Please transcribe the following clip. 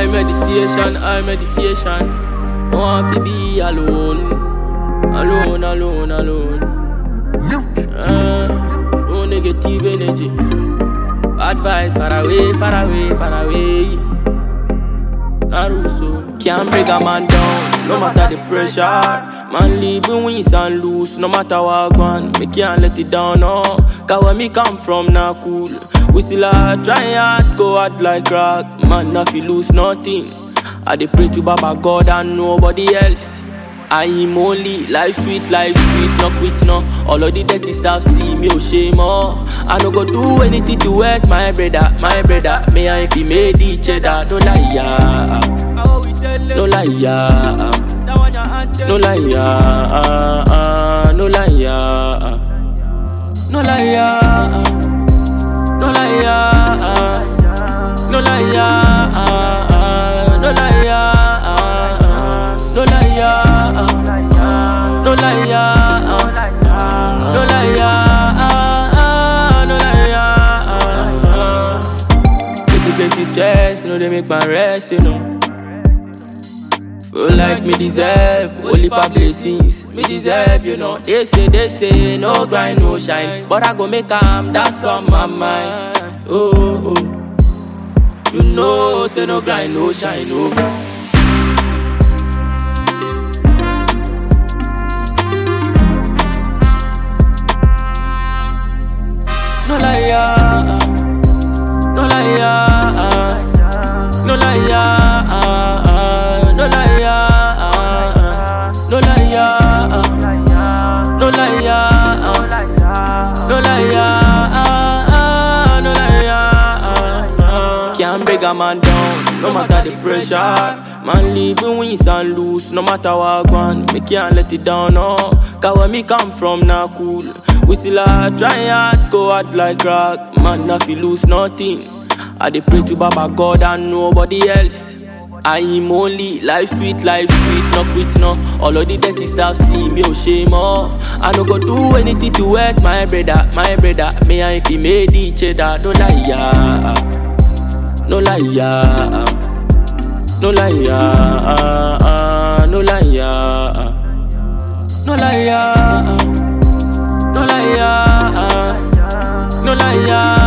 I meditation. I want to be alone. No negative energy. Advice far away. Naruso can't break a man down, no matter the pressure. Man living wins and lose, no matter what one. Me can't let it down, no. Cause where me come from, nah cool. We still are trying hard, go hard like rock. Man, not feel lose nothing. I dey pray to Baba God and nobody else. I am only life sweet, no quit no. All of the dirty stuff see me, oh shame oh. I no go do anything to hurt my brother. Me and if he made each other, no liar, no liar, no liar, no liar, no liar, no liar, no liar, no liar. No liar, no liar, no liar. Plenty stress, they make my rest, Feel like me deserve only for blessings, me deserve, They say, no grind, no shine, but I go make that's on my mind. Oh, say no grind, no shine, oh. No liar, no liar, no liar, no liar, no liar, no liar, no liar. Can't break a man down, no matter the pressure. Man living wins and lose, no matter what one. Me can't let it down, no. Cause where me come from, nah cool. We still are trying hard, go hard like rock. Man, not feel lose nothing. I dey pray to Baba God and nobody else. I am only life sweet, no quit no. All of the dirty stuff see me, oh shame oh. I no go do anything to hurt my brother. Me and if he made each other, no liar, no liar, no liar, no liar, no liar. No liar, no liar.